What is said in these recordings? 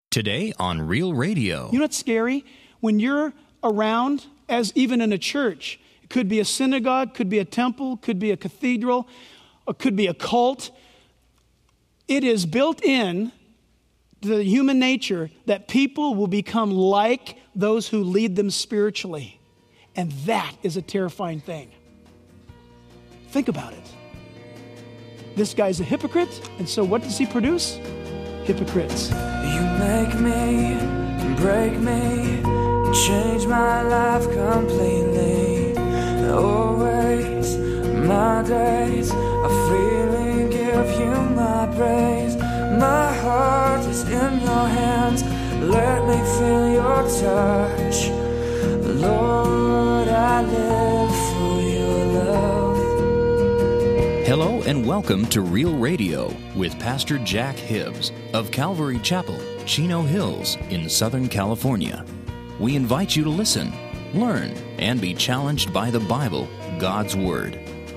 Today on Real Radio. You know what's scary? When you're around, as even in a church, it could be a synagogue, could be a temple, could be a cathedral, or could be a cult. It is built in to the human nature that people will become like those who lead them spiritually. And that is a terrifying thing. Think about it. This guy's a hypocrite, and so what does he produce? Hypocrites. You make me, break me, change my life completely. Always, my days are freely give you my praise. My heart is in your hands, let me feel your touch. Lord, I live for your love. Hello and welcome to Real Radio with Pastor Jack Hibbs of Calvary Chapel, Chino Hills in Southern California. We invite you to listen, learn, and be challenged by the Bible, God's Word.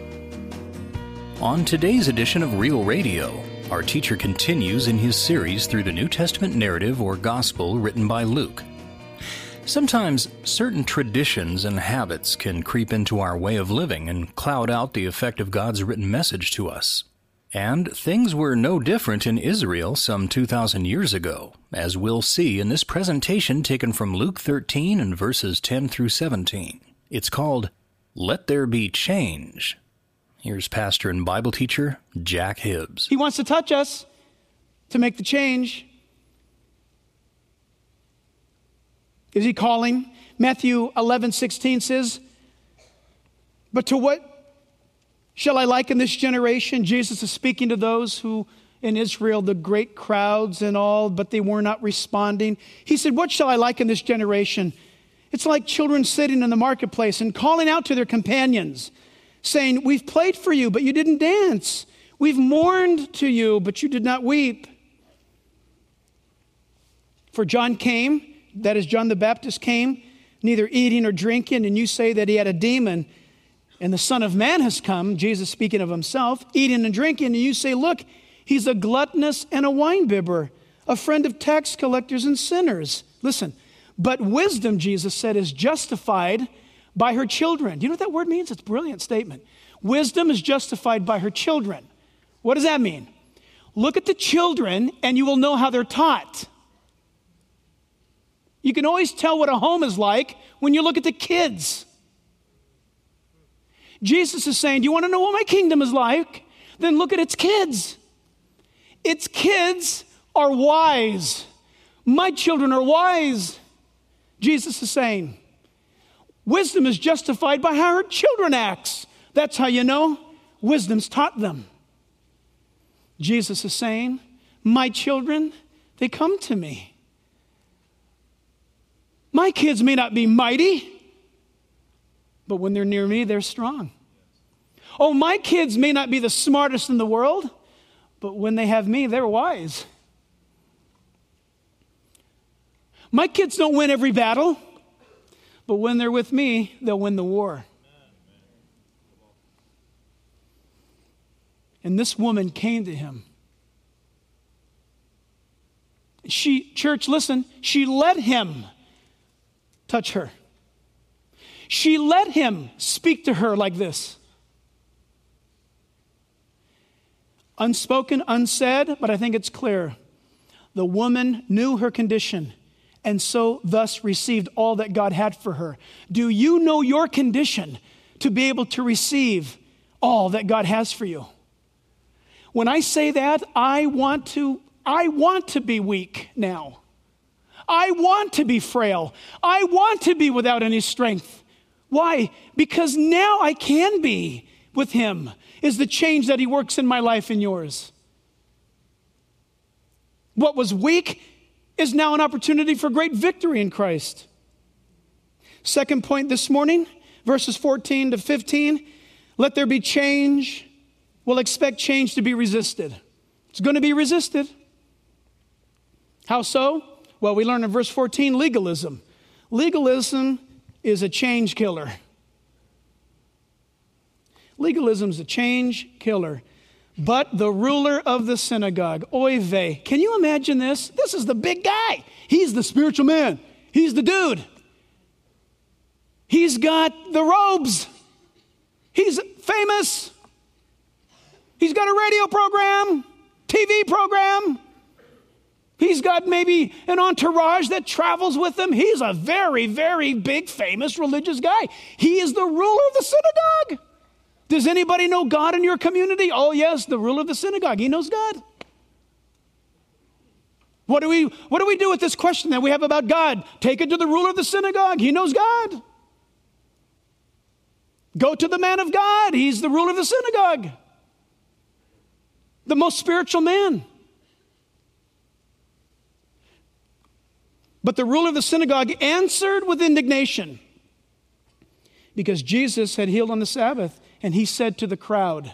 On today's edition of Real Radio, our teacher continues in his series through the New Testament narrative or gospel written by Luke. Sometimes certain traditions and habits can creep into our way of living and cloud out the effect of God's written message to us. And things were no different in Israel some 2,000 years ago, as we'll see in this presentation taken from Luke 13 and verses 10 through 17. It's called, Let There Be Change. Here's pastor and Bible teacher, Jack Hibbs. He wants to touch us to make the change. Is he calling? Matthew 11:16 says, but to what shall I liken this generation? Jesus is speaking to those who in Israel, the great crowds and all, but they were not responding. He said, what shall I liken this generation? It's like children sitting in the marketplace and calling out to their companions, saying, we've played for you, but you didn't dance. We've mourned to you, but you did not weep. For John came, that is, John the Baptist came, neither eating or drinking, and you say that he had a demon. And the Son of Man has come, Jesus speaking of himself, eating and drinking, and you say, look, he's a gluttonous and a winebibber, a friend of tax collectors and sinners. Listen, but wisdom, Jesus said, is justified by her children. Do you know what that word means? It's a brilliant statement. Wisdom is justified by her children. What does that mean? Look at the children and you will know how they're taught. You can always tell what a home is like when you look at the kids. Jesus is saying, do you want to know what my kingdom is like? Then look at its kids. Its kids are wise. My children are wise. Jesus is saying, wisdom is justified by how her children acts. That's how you know wisdom's taught them. Jesus is saying, my children, they come to me. My kids may not be mighty, but when they're near me, they're strong. Oh, my kids may not be the smartest in the world, but when they have me, they're wise. My kids don't win every battle, but when they're with me, they'll win the war. And this woman came to him. Church, listen, she let him touch her. She let him speak to her like this. Unspoken, unsaid, but I think it's clear. The woman knew her condition and so thus received all that God had for her. Do you know your condition to be able to receive all that God has for you? When I say that, I want to be weak now. I want to be frail. I want to be without any strength. Why? Because now I can be with him, is the change that he works in my life and yours. What was weak is now an opportunity for great victory in Christ. Second point this morning, verses 14 to 15, let there be change. We'll expect change to be resisted. It's going to be resisted. How so? Well, we learn in verse 14, legalism. Legalism is a change killer. Legalism is a change killer. But the ruler of the synagogue, oy vey. Can you imagine this? This is the big guy. He's the spiritual man. He's the dude. He's got the robes. He's famous. He's got a radio program, TV program. He's got maybe an entourage that travels with him. He's a very, very big, famous religious guy. He is the ruler of the synagogue. Does anybody know God in your community? Oh, yes, the ruler of the synagogue. He knows God. What do we do with this question that we have about God? Take it to the ruler of the synagogue. He knows God. Go to the man of God. He's the ruler of the synagogue. The most spiritual man. But the ruler of the synagogue answered with indignation because Jesus had healed on the Sabbath. And he said to the crowd,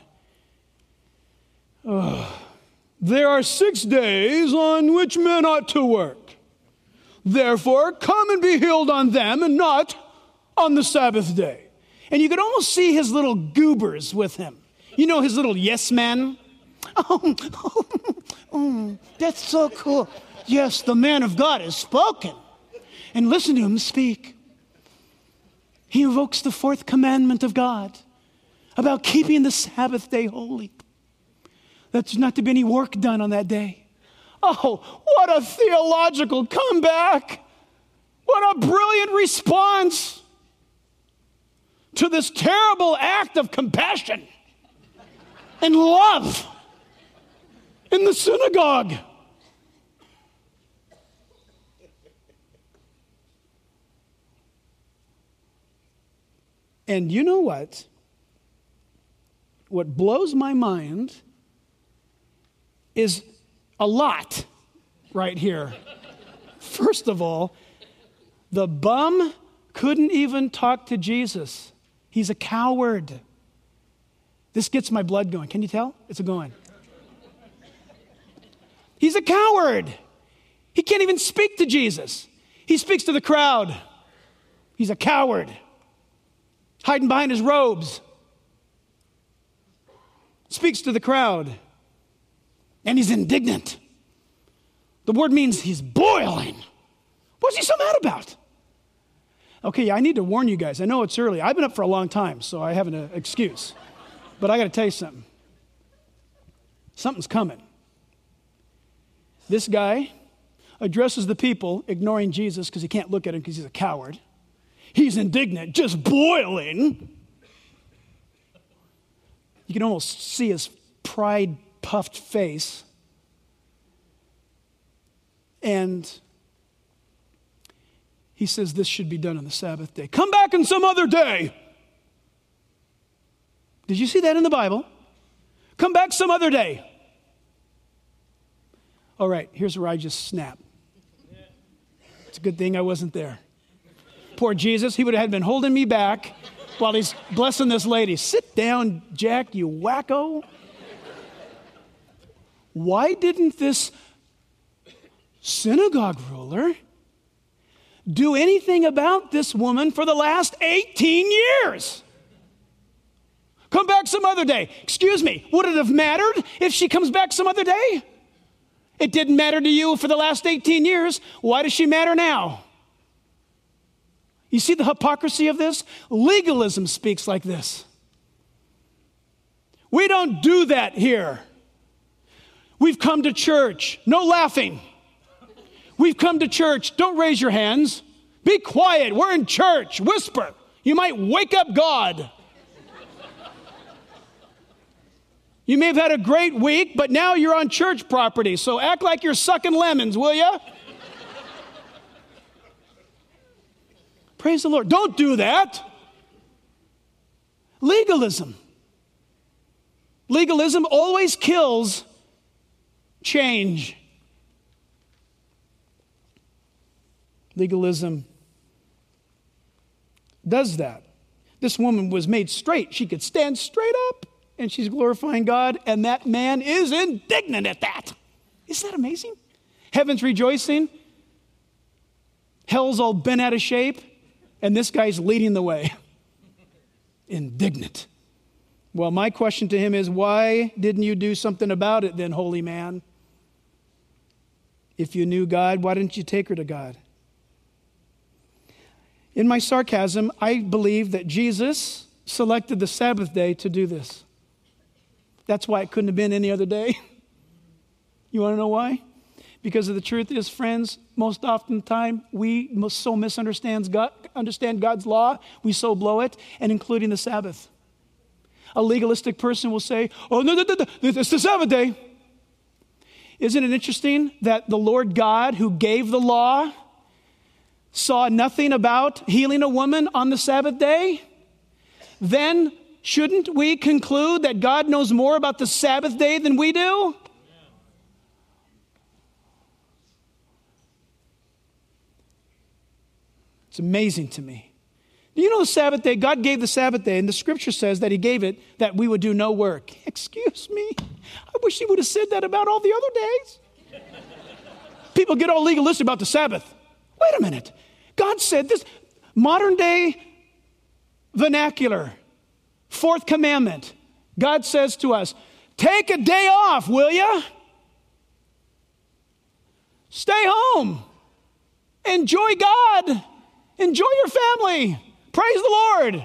there are 6 days on which men ought to work. Therefore, come and be healed on them and not on the Sabbath day. And you could almost see his little goobers with him. You know, his little yes men. That's so cool. Yes, the man of God has spoken. And listen to him speak. He invokes the 4th commandment of God about keeping the Sabbath day holy. That's not to be any work done on that day. Oh, what a theological comeback. What a brilliant response to this terrible act of compassion and love in the synagogue. And you know what? What blows my mind is a lot right here. First of all, the bum couldn't even talk to Jesus. He's a coward. This gets my blood going. Can you tell? It's going. He's a coward. He can't even speak to Jesus. He speaks to the crowd. He's a coward. Hiding behind his robes. Speaks to the crowd. And he's indignant. The word means he's boiling. What's he so mad about? Okay, I need to warn you guys. I know it's early. I've been up for a long time, so I have an excuse. But I got to tell you something. Something's coming. This guy addresses the people, ignoring Jesus because he can't look at him because he's a coward. He's indignant, just boiling. You can almost see his pride-puffed face. And he says this should be done on the Sabbath day. Come back on some other day. Did you see that in the Bible? Come back some other day. All right, here's where I just snap. It's a good thing I wasn't there. Poor Jesus, he would have been holding me back while he's blessing this lady. Sit down, Jack, you wacko. Why didn't this synagogue ruler do anything about this woman for the last 18 years? Come back some other day. Excuse me, would it have mattered if she comes back some other day? It didn't matter to you for the last 18 years. Why does she matter now? You see the hypocrisy of this? Legalism speaks like this. We don't do that here. We've come to church. No laughing. We've come to church. Don't raise your hands. Be quiet. We're in church. Whisper. You might wake up God. You may have had a great week, but now you're on church property, so act like you're sucking lemons, will you? Praise the Lord. Don't do that. Legalism. Legalism always kills change. Legalism does that. This woman was made straight. She could stand straight up, and she's glorifying God, and that man is indignant at that. Isn't that amazing? Heaven's rejoicing. Hell's all bent out of shape. And this guy's leading the way. Indignant. Well, my question to him is, why didn't you do something about it then, holy man? If you knew God, why didn't you take her to God? In my sarcasm, I believe that Jesus selected the Sabbath day to do this. That's why it couldn't have been any other day. You want to know why? Because the truth is, friends, most often time we so misunderstand God's law, we so blow it, and including the Sabbath. A legalistic person will say, oh, no, it's the Sabbath day. Isn't it interesting that the Lord God who gave the law saw nothing about healing a woman on the Sabbath day? Then shouldn't we conclude that God knows more about the Sabbath day than we do? It's amazing to me. Do you know the Sabbath day? God gave the Sabbath day, and the scripture says that he gave it that we would do no work. Excuse me. I wish he would have said that about all the other days. People get all legalistic about the Sabbath. Wait a minute. God said this. Modern day vernacular, fourth commandment. God says to us, take a day off, will you? Stay home. Enjoy God. Enjoy your family. Praise the Lord.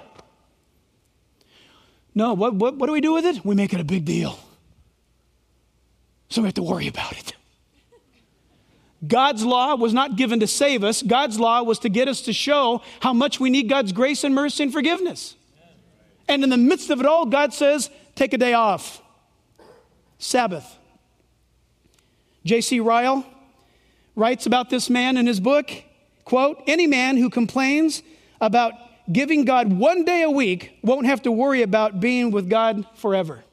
No, what do we do with it? We make it a big deal. So we have to worry about it. God's law was not given to save us. God's law was to get us to show how much we need God's grace and mercy and forgiveness. And in the midst of it all, God says, take a day off. Sabbath. J.C. Ryle writes about this man in his book, quote, any man who complains about giving God one day a week won't have to worry about being with God forever.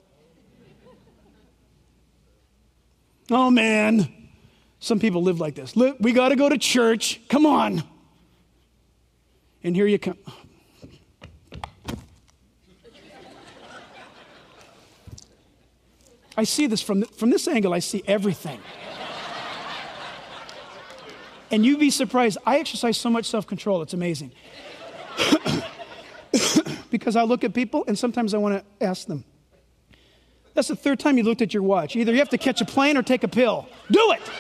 Oh, man. Some people live like this. Look, we got to go to church. Come on. And here you come. I see this from this angle. I see everything. And you'd be surprised. I exercise so much self-control. It's amazing. Because I look at people and sometimes I want to ask them. That's the third time you looked at your watch. Either you have to catch a plane or take a pill. Do it.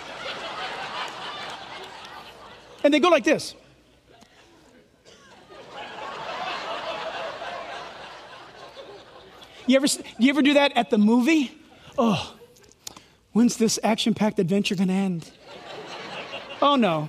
And they go like this. You ever do that at the movie? Oh, when's this action-packed adventure going to end? Oh, no.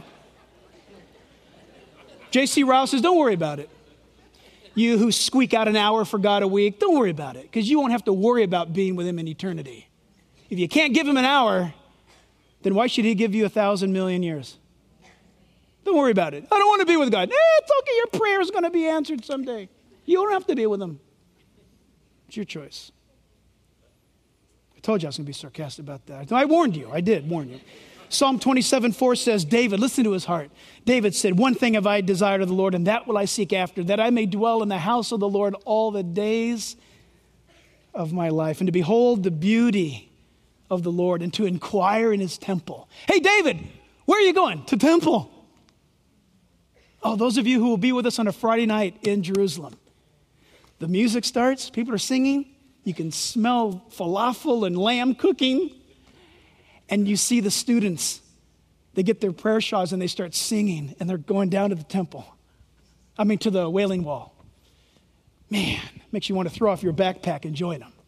J.C. Ryle says, don't worry about it. You who squeak out an hour for God a week, don't worry about it, because you won't have to worry about being with him in eternity. If you can't give him an hour, then why should he give you 1,000 million years? Don't worry about it. I don't want to be with God. It's okay, your prayer is going to be answered someday. You don't have to be with him. It's your choice. I told you I was going to be sarcastic about that. I warned you. I did warn you. Psalm 27:4 says, David, listen to his heart. David said, one thing have I desired of the Lord, and that will I seek after, that I may dwell in the house of the Lord all the days of my life, and to behold the beauty of the Lord, and to inquire in his temple. Hey, David, where are you going? To temple. Oh, those of you who will be with us on a Friday night in Jerusalem. The music starts, people are singing, you can smell falafel and lamb cooking. And you see the students, they get their prayer shawls and they start singing and they're going down to the temple. To the Wailing Wall. Man, makes you want to throw off your backpack and join them.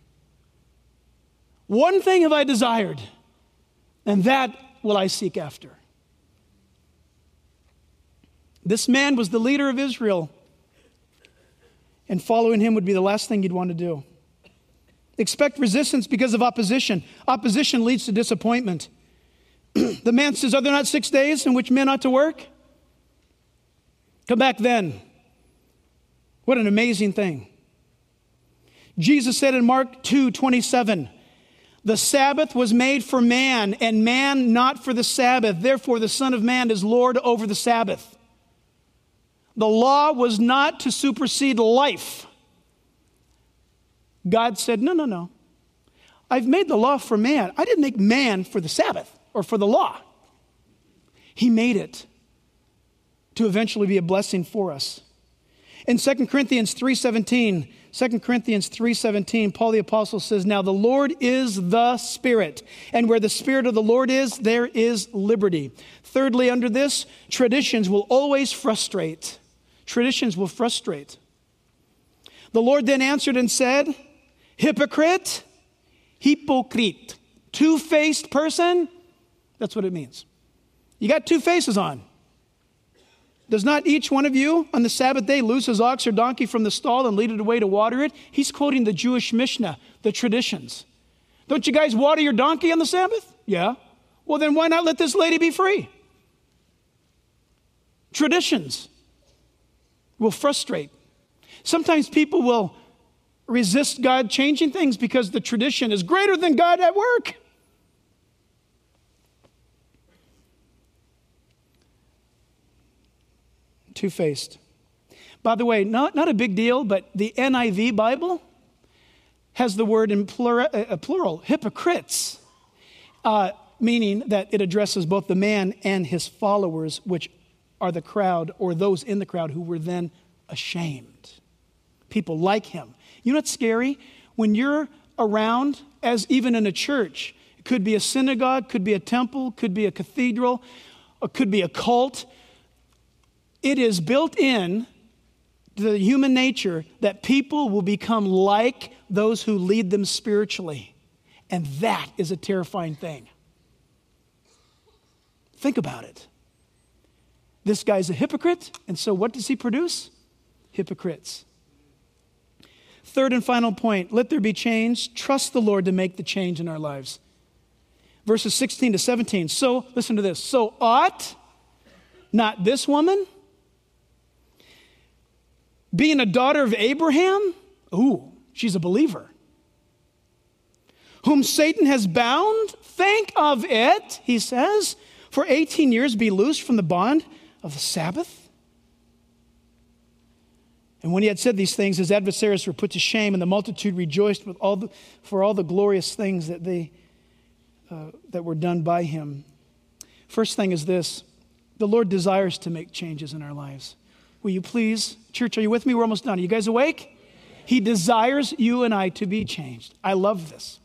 One thing have I desired, and that will I seek after. This man was the leader of Israel, and following him would be the last thing you'd want to do. Expect resistance because of opposition. Opposition leads to disappointment. The man says, are there not 6 days in which men ought to work? Come back then. What an amazing thing. Jesus said in Mark 2:27, the Sabbath was made for man, and man not for the Sabbath. Therefore, the Son of Man is Lord over the Sabbath. The law was not to supersede life. God said, no. I've made the law for man. I didn't make man for the Sabbath or for the law. He made it to eventually be a blessing for us. In 2 Corinthians 3:17, 2 Corinthians 3:17, Paul the Apostle says, now the Lord is the Spirit, and where the Spirit of the Lord is, there is liberty. Thirdly, under this, traditions will always frustrate. Traditions will frustrate. The Lord then answered and said, hypocrite, hypocrite, two-faced person. That's what it means. You got two faces on. Does not each one of you on the Sabbath day loose his ox or donkey from the stall and lead it away to water it? He's quoting the Jewish Mishnah, the traditions. Don't you guys water your donkey on the Sabbath? Yeah. Well, then why not let this lady be free? Traditions will frustrate. Sometimes people will resist God changing things because the tradition is greater than God at work. Two-faced. By the way, not a big deal, but the NIV Bible has the word in plural, hypocrites, meaning that it addresses both the man and his followers, which are the crowd or those in the crowd who were then ashamed. People like him. You know what's scary? When you're around, as even in a church, it could be a synagogue, could be a temple, could be a cathedral, or could be a cult. It is built in to the human nature that people will become like those who lead them spiritually. And that is a terrifying thing. Think about it. This guy's a hypocrite, and so what does he produce? Hypocrites. Third and final point, let there be change. Trust the Lord to make the change in our lives. Verses 16 to 17. So, listen to this. So ought not this woman, being a daughter of Abraham, she's a believer, whom Satan has bound, think of it, he says, for 18 years be loosed from the bond of the Sabbath. And when he had said these things, his adversaries were put to shame, and the multitude rejoiced for all the glorious things that were done by him. First thing is this: the Lord desires to make changes in our lives. Will you please, church, are you with me? We're almost done. Are you guys awake? He desires you and I to be changed. I love this.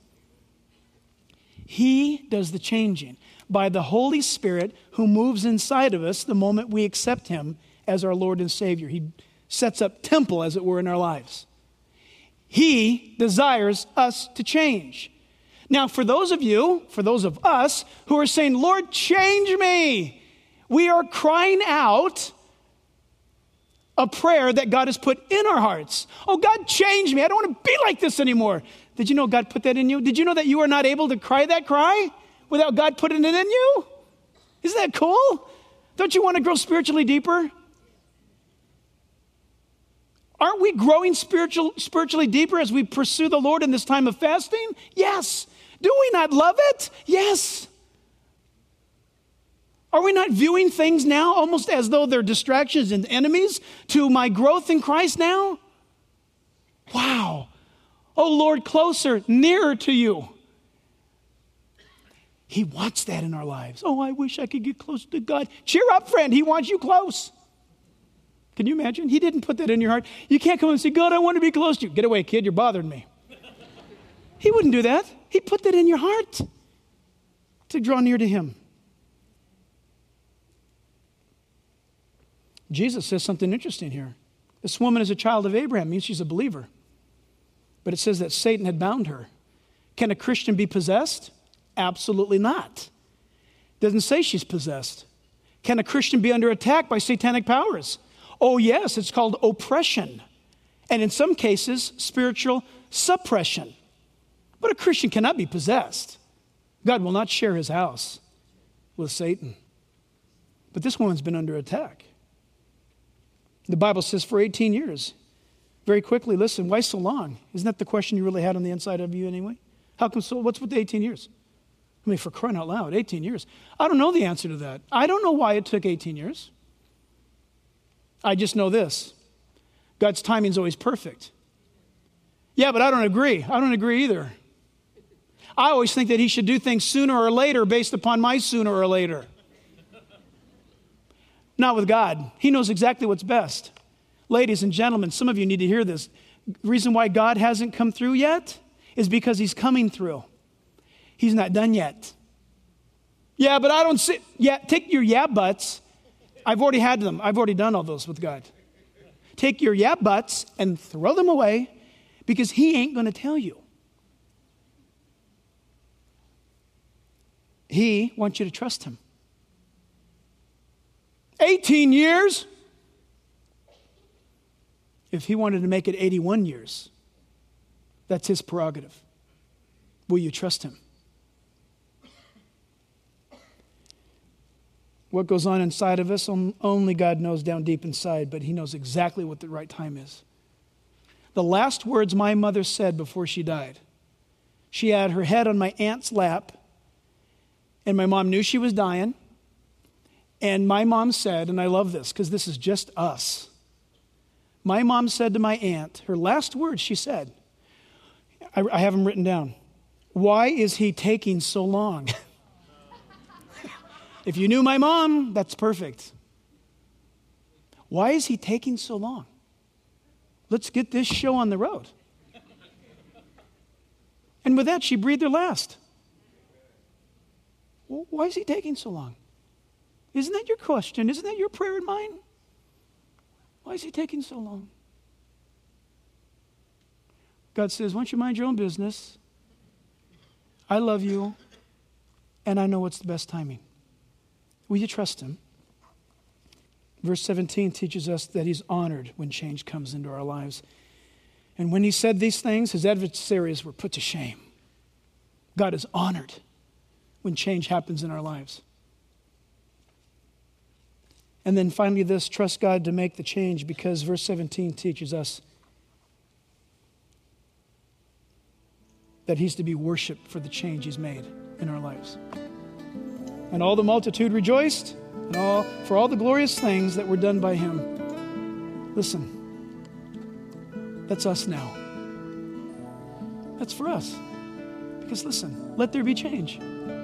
He does the changing by the Holy Spirit who moves inside of us the moment we accept him as our Lord and Savior. He sets up temple, as it were, in our lives. He desires us to change. Now, for those of us who are saying, Lord, change me, we are crying out a prayer that God has put in our hearts. Oh, God, change me. I don't want to be like this anymore. Did you know God put that in you? Did you know that you are not able to cry that cry without God putting it in you? Isn't that cool? Don't you want to grow spiritually deeper? Aren't we growing spiritually deeper as we pursue the Lord in this time of fasting? Yes. Do we not love it? Yes. Are we not viewing things now almost as though they're distractions and enemies to my growth in Christ now? Wow. Oh, Lord, closer, nearer to you. He wants that in our lives. Oh, I wish I could get closer to God. Cheer up, friend. He wants you close. Can you imagine? He didn't put that in your heart. You can't come and say, God, I want to be close to you. Get away, kid. You're bothering me. He wouldn't do that. He put that in your heart to draw near to him. Jesus says something interesting here. This woman is a child of Abraham, means she's a believer. But it says that Satan had bound her. Can a Christian be possessed? Absolutely not. It doesn't say she's possessed. Can a Christian be under attack by satanic powers? Oh, yes, it's called oppression. And in some cases, spiritual suppression. But a Christian cannot be possessed. God will not share his house with Satan. But this woman's been under attack. The Bible says for 18 years. Very quickly, listen, why so long? Isn't that the question you really had on the inside of you anyway? How come so? What's with the 18 years? I mean, for crying out loud, 18 years. I don't know the answer to that. I don't know why it took 18 years. I just know this. God's timing is always perfect. Yeah, but I don't agree. I don't agree either. I always think that he should do things sooner or later based upon my sooner or later. Not with God. He knows exactly what's best. Ladies and gentlemen, some of you need to hear this. The reason why God hasn't come through yet is because he's coming through. He's not done yet. Yeah, but I don't see. Yeah, take your yeah buts. I've already had them. I've already done all those with God. Take your yeah buts and throw them away because he ain't going to tell you. He wants you to trust him. 18 years? If he wanted to make it 81 years, that's his prerogative. Will you trust him? What goes on inside of us, only God knows down deep inside, but he knows exactly what the right time is. The last words my mother said before she died, she had her head on my aunt's lap, and my mom knew she was dying, and my mom said, and I love this because this is just us. My mom said to my aunt, her last words she said, I have them written down, "Why is he taking so long?" If you knew my mom, that's perfect. Why is he taking so long? Let's get this show on the road. And with that, she breathed her last. Well, why is he taking so long? Isn't that your question? Isn't that your prayer and mine? Why is he taking so long? God says, why don't you mind your own business? I love you, and I know what's the best timing. Will you trust him? Verse 17 teaches us that he's honored when change comes into our lives. And when he said these things, his adversaries were put to shame. God is honored when change happens in our lives. And then finally this, trust God to make the change, because verse 17 teaches us that he's to be worshiped for the change he's made in our lives. And all the multitude rejoiced, and for all the glorious things that were done by him. Listen, that's us now. That's for us. Because listen, let there be change.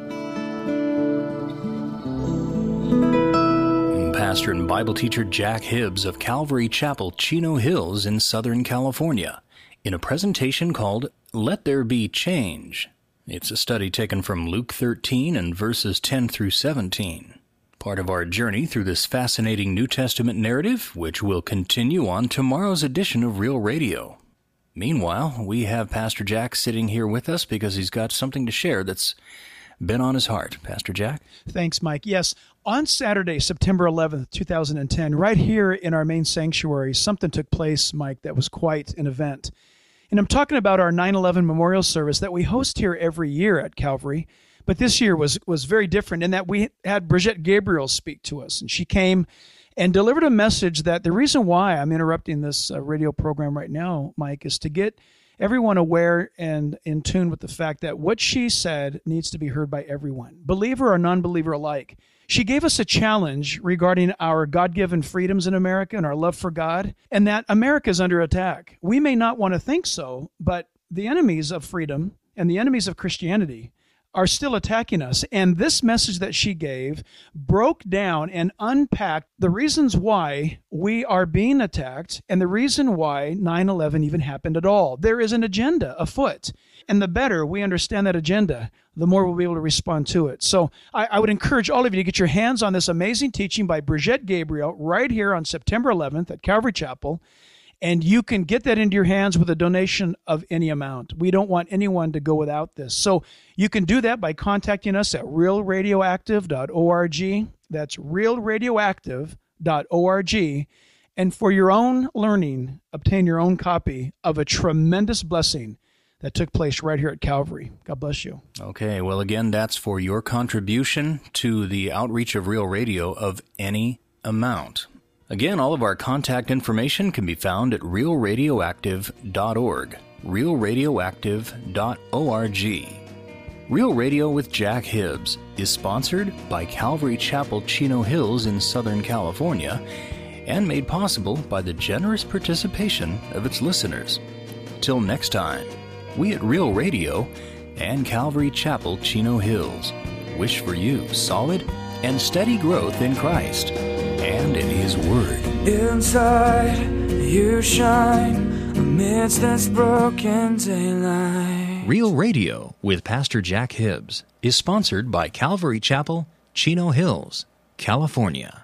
Pastor and Bible teacher Jack Hibbs of Calvary Chapel, Chino Hills in Southern California, in a presentation called Let There Be Change. It's a study taken from Luke 13 and verses 10 through 17. Part of our journey through this fascinating New Testament narrative, which will continue on tomorrow's edition of Real Radio. Meanwhile, we have Pastor Jack sitting here with us because he's got something to share that's been on his heart. Pastor Jack? Thanks, Mike. Yes, on Saturday, September 11th, 2010, right here in our main sanctuary, something took place, Mike, that was quite an event. And I'm talking about our 9/11 memorial service that we host here every year at Calvary. But this year was very different in that we had Brigitte Gabriel speak to us. And she came and delivered a message that the reason why I'm interrupting this radio program right now, Mike, is to get everyone aware and in tune with the fact that what she said needs to be heard by everyone, believer or non-believer alike. She gave us a challenge regarding our God-given freedoms in America and our love for God, and that America is under attack. We may not want to think so, but the enemies of freedom and the enemies of Christianity are still attacking us. And this message that she gave broke down and unpacked the reasons why we are being attacked and the reason why 9/11 even happened at all. There is an agenda afoot. And the better we understand that agenda, the more we'll be able to respond to it. So I would encourage all of you to get your hands on this amazing teaching by Brigitte Gabriel right here on September 11th at Calvary Chapel. And you can get that into your hands with a donation of any amount. We don't want anyone to go without this. So you can do that by contacting us at realradioactive.org. That's realradioactive.org. And for your own learning, obtain your own copy of a tremendous blessing that took place right here at Calvary. God bless you. Okay, well, again, that's for your contribution to the outreach of Real Radio of any amount. Again, all of our contact information can be found at realradioactive.org, realradioactive.org. Real Radio with Jack Hibbs is sponsored by Calvary Chapel, Chino Hills in Southern California, and made possible by the generous participation of its listeners. Till next time, we at Real Radio and Calvary Chapel, Chino Hills wish for you solid and steady growth in Christ and in His Word. Inside you shine amidst this broken daylight. Real Radio with Pastor Jack Hibbs is sponsored by Calvary Chapel, Chino Hills, California.